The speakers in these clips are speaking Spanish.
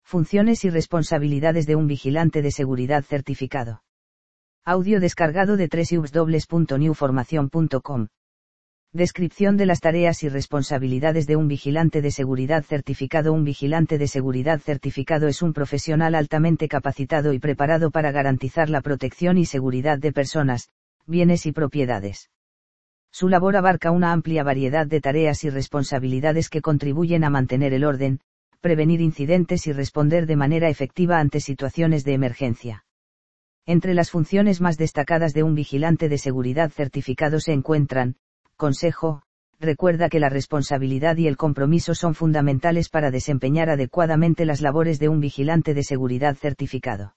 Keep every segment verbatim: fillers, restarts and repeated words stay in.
Funciones y responsabilidades de un vigilante de seguridad certificado. Audio descargado de doble u doble u doble u punto new formación punto com. Descripción de las tareas y responsabilidades de un vigilante de seguridad certificado. Un vigilante de seguridad certificado es un profesional altamente capacitado y preparado para garantizar la protección y seguridad de personas, bienes y propiedades. Su labor abarca una amplia variedad de tareas y responsabilidades que contribuyen a mantener el orden, prevenir incidentes y responder de manera efectiva ante situaciones de emergencia. Entre las funciones más destacadas de un vigilante de seguridad certificado se encuentran: consejo, recuerda que la responsabilidad y el compromiso son fundamentales para desempeñar adecuadamente las labores de un vigilante de seguridad certificado.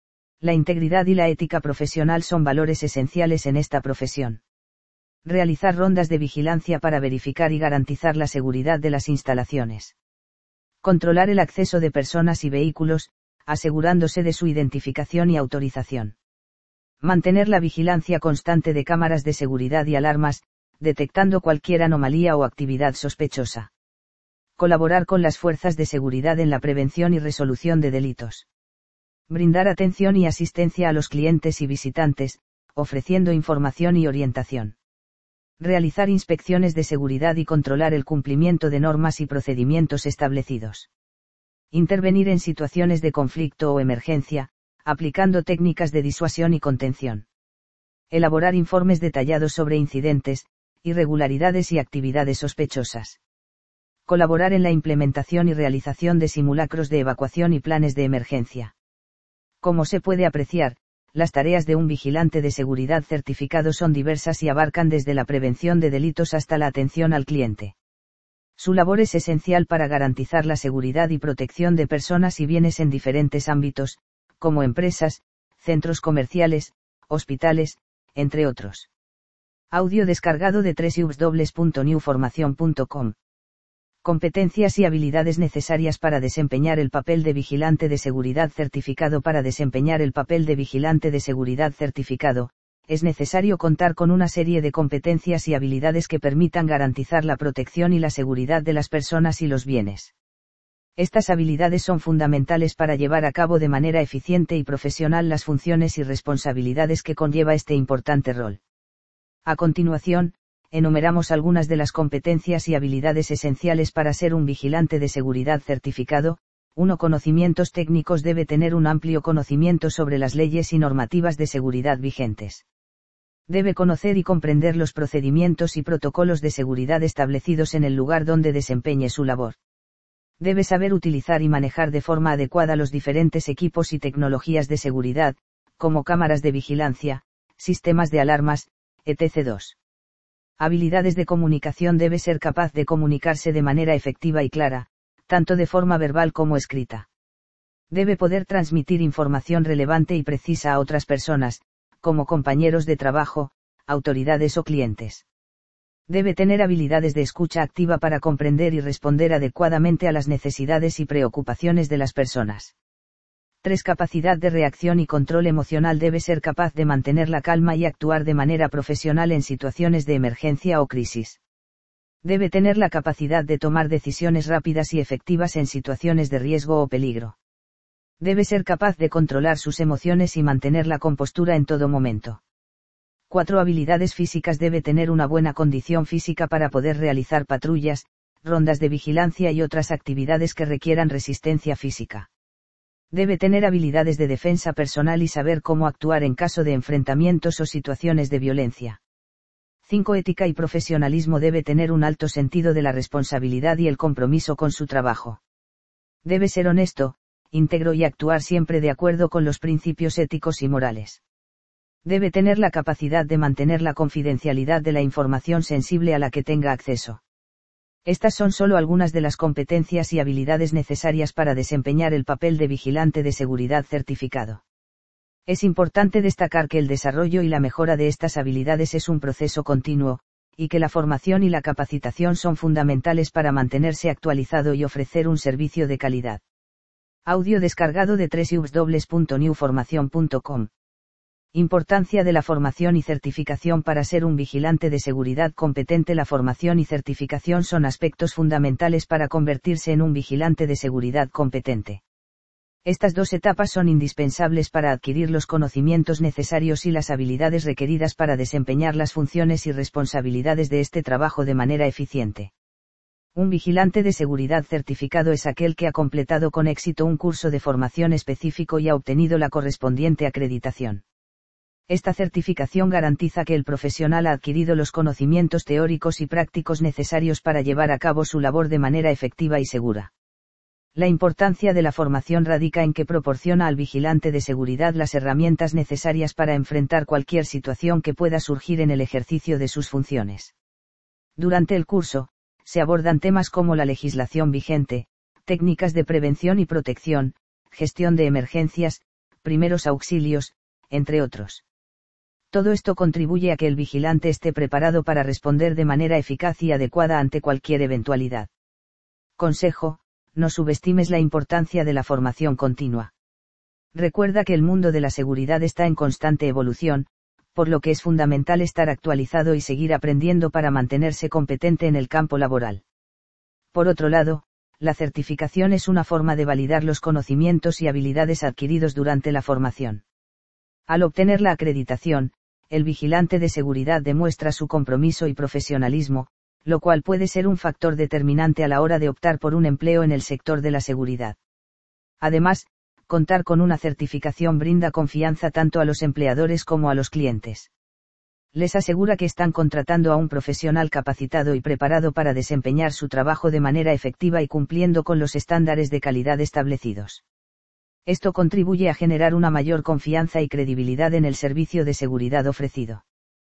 La integridad y la ética profesional son valores esenciales en esta profesión. Realizar rondas de vigilancia para verificar y garantizar la seguridad de las instalaciones. Controlar el acceso de personas y vehículos, asegurándose de su identificación y autorización. Mantener la vigilancia constante de cámaras de seguridad y alarmas, detectando cualquier anomalía o actividad sospechosa. Colaborar con las fuerzas de seguridad en la prevención y resolución de delitos. Brindar atención y asistencia a los clientes y visitantes, ofreciendo información y orientación. Realizar inspecciones de seguridad y controlar el cumplimiento de normas y procedimientos establecidos. Intervenir en situaciones de conflicto o emergencia, aplicando técnicas de disuasión y contención. Elaborar informes detallados sobre incidentes, irregularidades y actividades sospechosas. Colaborar en la implementación y realización de simulacros de evacuación y planes de emergencia. Como se puede apreciar, las tareas de un vigilante de seguridad certificado son diversas y abarcan desde la prevención de delitos hasta la atención al cliente. Su labor es esencial para garantizar la seguridad y protección de personas y bienes en diferentes ámbitos, como empresas, centros comerciales, hospitales, entre otros. Audio descargado de doble u doble u doble u punto new formación punto com. Competencias y habilidades necesarias para desempeñar el papel de vigilante de seguridad certificado. Para desempeñar el papel de vigilante de seguridad certificado, es necesario contar con una serie de competencias y habilidades que permitan garantizar la protección y la seguridad de las personas y los bienes. Estas habilidades son fundamentales para llevar a cabo de manera eficiente y profesional las funciones y responsabilidades que conlleva este importante rol. A continuación, enumeramos algunas de las competencias y habilidades esenciales para ser un vigilante de seguridad certificado. uno Conocimientos técnicos. Debe tener un amplio conocimiento sobre las leyes y normativas de seguridad vigentes. Debe conocer y comprender los procedimientos y protocolos de seguridad establecidos en el lugar donde desempeñe su labor. Debe saber utilizar y manejar de forma adecuada los diferentes equipos y tecnologías de seguridad, como cámaras de vigilancia, sistemas de alarmas, etcétera. dos Habilidades de comunicación. Debe ser capaz de comunicarse de manera efectiva y clara, tanto de forma verbal como escrita. Debe poder transmitir información relevante y precisa a otras personas, como compañeros de trabajo, autoridades o clientes. Debe tener habilidades de escucha activa para comprender y responder adecuadamente a las necesidades y preocupaciones de las personas. tres Capacidad de reacción y control emocional. Debe ser capaz de mantener la calma y actuar de manera profesional en situaciones de emergencia o crisis. Debe tener la capacidad de tomar decisiones rápidas y efectivas en situaciones de riesgo o peligro. Debe ser capaz de controlar sus emociones y mantener la compostura en todo momento. cuatro Habilidades físicas. Debe tener una buena condición física para poder realizar patrullas, rondas de vigilancia y otras actividades que requieran resistencia física. Debe tener habilidades de defensa personal y saber cómo actuar en caso de enfrentamientos o situaciones de violencia. cinco Ética y profesionalismo. Debe tener un alto sentido de la responsabilidad y el compromiso con su trabajo. Debe ser honesto, íntegro y actuar siempre de acuerdo con los principios éticos y morales. Debe tener la capacidad de mantener la confidencialidad de la información sensible a la que tenga acceso. Estas son solo algunas de las competencias y habilidades necesarias para desempeñar el papel de vigilante de seguridad certificado. Es importante destacar que el desarrollo y la mejora de estas habilidades es un proceso continuo, y que la formación y la capacitación son fundamentales para mantenerse actualizado y ofrecer un servicio de calidad. Audio descargado de doble u doble u doble u punto new formación punto com. Importancia de la formación y certificación para ser un vigilante de seguridad competente. La formación y certificación son aspectos fundamentales para convertirse en un vigilante de seguridad competente. Estas dos etapas son indispensables para adquirir los conocimientos necesarios y las habilidades requeridas para desempeñar las funciones y responsabilidades de este trabajo de manera eficiente. Un vigilante de seguridad certificado es aquel que ha completado con éxito un curso de formación específico y ha obtenido la correspondiente acreditación. Esta certificación garantiza que el profesional ha adquirido los conocimientos teóricos y prácticos necesarios para llevar a cabo su labor de manera efectiva y segura. La importancia de la formación radica en que proporciona al vigilante de seguridad las herramientas necesarias para enfrentar cualquier situación que pueda surgir en el ejercicio de sus funciones. Durante el curso, se abordan temas como la legislación vigente, técnicas de prevención y protección, gestión de emergencias, primeros auxilios, entre otros. Todo esto contribuye a que el vigilante esté preparado para responder de manera eficaz y adecuada ante cualquier eventualidad. Consejo: no subestimes la importancia de la formación continua. Recuerda que el mundo de la seguridad está en constante evolución, por lo que es fundamental estar actualizado y seguir aprendiendo para mantenerse competente en el campo laboral. Por otro lado, la certificación es una forma de validar los conocimientos y habilidades adquiridos durante la formación. Al obtener la acreditación, el vigilante de seguridad demuestra su compromiso y profesionalismo, lo cual puede ser un factor determinante a la hora de optar por un empleo en el sector de la seguridad. Además, contar con una certificación brinda confianza tanto a los empleadores como a los clientes. Les asegura que están contratando a un profesional capacitado y preparado para desempeñar su trabajo de manera efectiva y cumpliendo con los estándares de calidad establecidos. Esto contribuye a generar una mayor confianza y credibilidad en el servicio de seguridad ofrecido.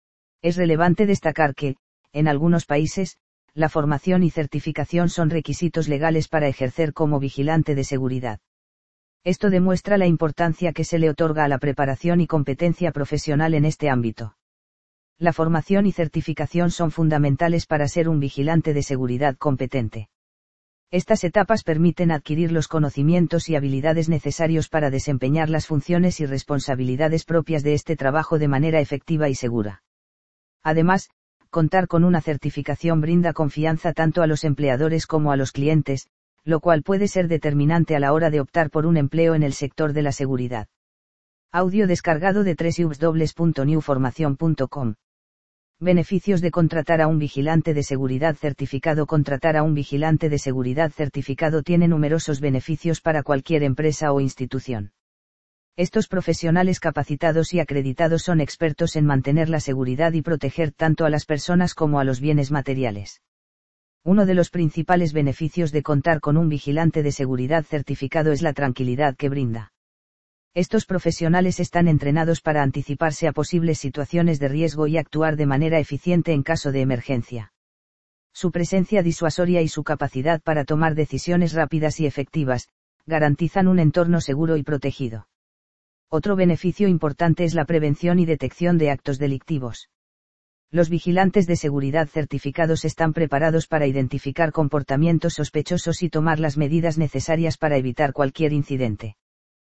Es relevante destacar que, en algunos países, la formación y certificación son requisitos legales para ejercer como vigilante de seguridad. Esto demuestra la importancia que se le otorga a la preparación y competencia profesional en este ámbito. La formación y certificación son fundamentales para ser un vigilante de seguridad competente. Estas etapas permiten adquirir los conocimientos y habilidades necesarios para desempeñar las funciones y responsabilidades propias de este trabajo de manera efectiva y segura. Además, contar con una certificación brinda confianza tanto a los empleadores como a los clientes, lo cual puede ser determinante a la hora de optar por un empleo en el sector de la seguridad. Audio descargado de doble u doble u doble u punto new formación punto com. Beneficios de contratar a un vigilante de seguridad certificado. Contratar a un vigilante de seguridad certificado tiene numerosos beneficios para cualquier empresa o institución. Estos profesionales capacitados y acreditados son expertos en mantener la seguridad y proteger tanto a las personas como a los bienes materiales. Uno de los principales beneficios de contar con un vigilante de seguridad certificado es la tranquilidad que brinda. Estos profesionales están entrenados para anticiparse a posibles situaciones de riesgo y actuar de manera eficiente en caso de emergencia. Su presencia disuasoria y su capacidad para tomar decisiones rápidas y efectivas, garantizan un entorno seguro y protegido. Otro beneficio importante es la prevención y detección de actos delictivos. Los vigilantes de seguridad certificados están preparados para identificar comportamientos sospechosos y tomar las medidas necesarias para evitar cualquier incidente.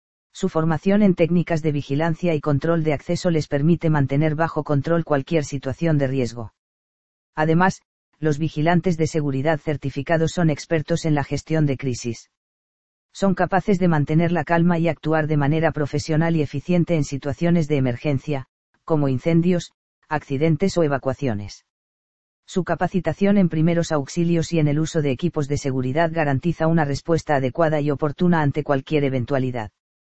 Su formación en técnicas de vigilancia y control de acceso les permite mantener bajo control cualquier situación de riesgo. Además, los vigilantes de seguridad certificados son expertos en la gestión de crisis. Son capaces de mantener la calma y actuar de manera profesional y eficiente en situaciones de emergencia, como incendios, accidentes o evacuaciones. Su capacitación en primeros auxilios y en el uso de equipos de seguridad garantiza una respuesta adecuada y oportuna ante cualquier eventualidad.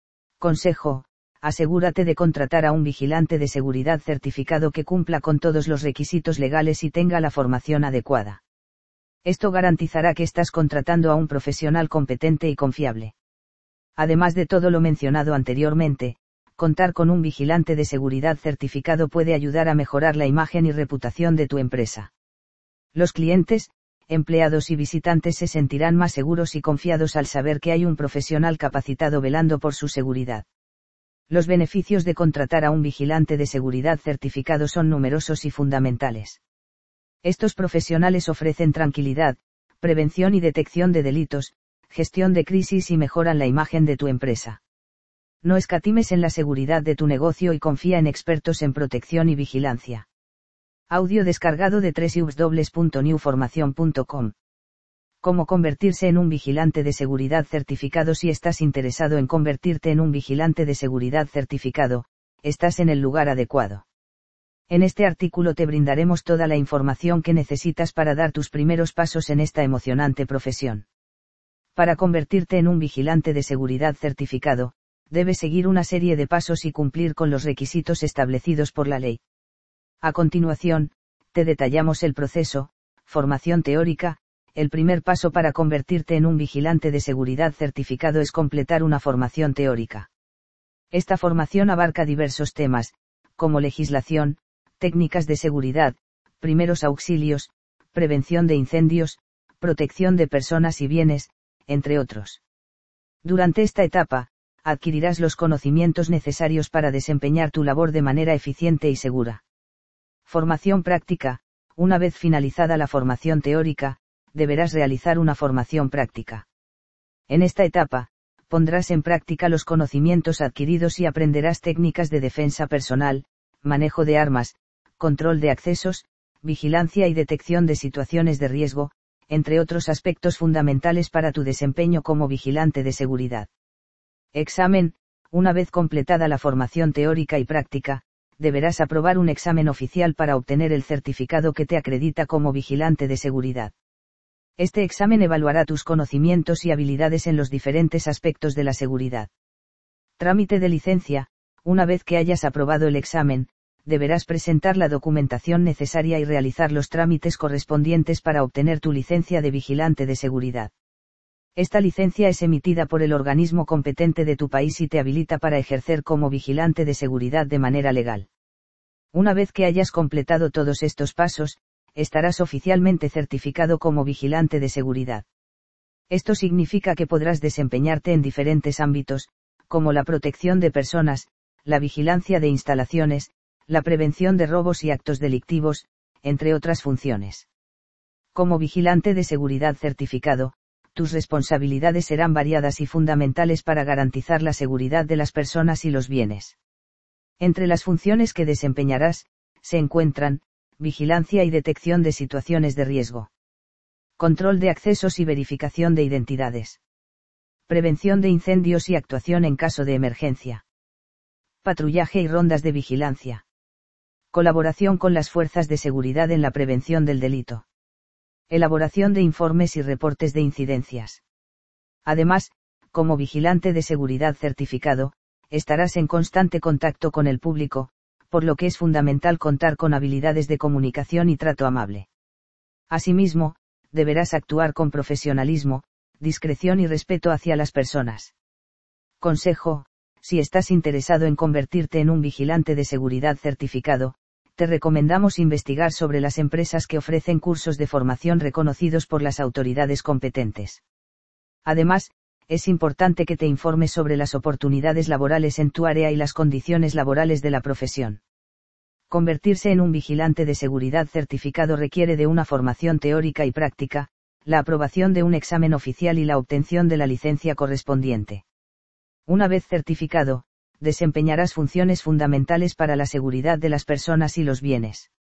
Consejo: asegúrate de contratar a un vigilante de seguridad certificado que cumpla con todos los requisitos legales y tenga la formación adecuada. Esto garantizará que estás contratando a un profesional competente y confiable. Además de todo lo mencionado anteriormente, contar con un vigilante de seguridad certificado puede ayudar a mejorar la imagen y reputación de tu empresa. Los clientes, empleados y visitantes se sentirán más seguros y confiados al saber que hay un profesional capacitado velando por su seguridad. Los beneficios de contratar a un vigilante de seguridad certificado son numerosos y fundamentales. Estos profesionales ofrecen tranquilidad, prevención y detección de delitos, gestión de crisis y mejoran la imagen de tu empresa. No escatimes en la seguridad de tu negocio y confía en expertos en protección y vigilancia. Audio descargado de doble u doble u doble u punto new formación punto com. Cómo convertirse en un vigilante de seguridad certificado. Si estás interesado en convertirte en un vigilante de seguridad certificado, estás en el lugar adecuado. En este artículo te brindaremos toda la información que necesitas para dar tus primeros pasos en esta emocionante profesión. Para convertirte en un vigilante de seguridad certificado, debes seguir una serie de pasos y cumplir con los requisitos establecidos por la ley. A continuación, te detallamos el proceso. Formación teórica. El primer paso para convertirte en un vigilante de seguridad certificado es completar una formación teórica. Esta formación abarca diversos temas, como legislación, técnicas de seguridad, primeros auxilios, prevención de incendios, protección de personas y bienes, entre otros. Durante esta etapa, adquirirás los conocimientos necesarios para desempeñar tu labor de manera eficiente y segura. Formación práctica. Una vez finalizada la formación teórica, deberás realizar una formación práctica. En esta etapa, pondrás en práctica los conocimientos adquiridos y aprenderás técnicas de defensa personal, manejo de armas, control de accesos, vigilancia y detección de situaciones de riesgo, entre otros aspectos fundamentales para tu desempeño como vigilante de seguridad. Examen. Una vez completada la formación teórica y práctica, deberás aprobar un examen oficial para obtener el certificado que te acredita como vigilante de seguridad. Este examen evaluará tus conocimientos y habilidades en los diferentes aspectos de la seguridad. Trámite de licencia. Una vez que hayas aprobado el examen, deberás presentar la documentación necesaria y realizar los trámites correspondientes para obtener tu licencia de vigilante de seguridad. Esta licencia es emitida por el organismo competente de tu país y te habilita para ejercer como vigilante de seguridad de manera legal. Una vez que hayas completado todos estos pasos, estarás oficialmente certificado como vigilante de seguridad. Esto significa que podrás desempeñarte en diferentes ámbitos, como la protección de personas, la vigilancia de instalaciones, la prevención de robos y actos delictivos, entre otras funciones. Como vigilante de seguridad certificado, tus responsabilidades serán variadas y fundamentales para garantizar la seguridad de las personas y los bienes. Entre las funciones que desempeñarás, se encuentran, vigilancia y detección de situaciones de riesgo. Control de accesos y verificación de identidades. Prevención de incendios y actuación en caso de emergencia. Patrullaje y rondas de vigilancia. Colaboración con las fuerzas de seguridad en la prevención del delito. Elaboración de informes y reportes de incidencias. Además, como vigilante de seguridad certificado, estarás en constante contacto con el público, por lo que es fundamental contar con habilidades de comunicación y trato amable. Asimismo, deberás actuar con profesionalismo, discreción y respeto hacia las personas. Consejo: si estás interesado en convertirte en un vigilante de seguridad certificado, te recomendamos investigar sobre las empresas que ofrecen cursos de formación reconocidos por las autoridades competentes. Además, es importante que te informes sobre las oportunidades laborales en tu área y las condiciones laborales de la profesión. Convertirse en un vigilante de seguridad certificado requiere de una formación teórica y práctica, la aprobación de un examen oficial y la obtención de la licencia correspondiente. Una vez certificado, desempeñarás funciones fundamentales para la seguridad de las personas y los bienes.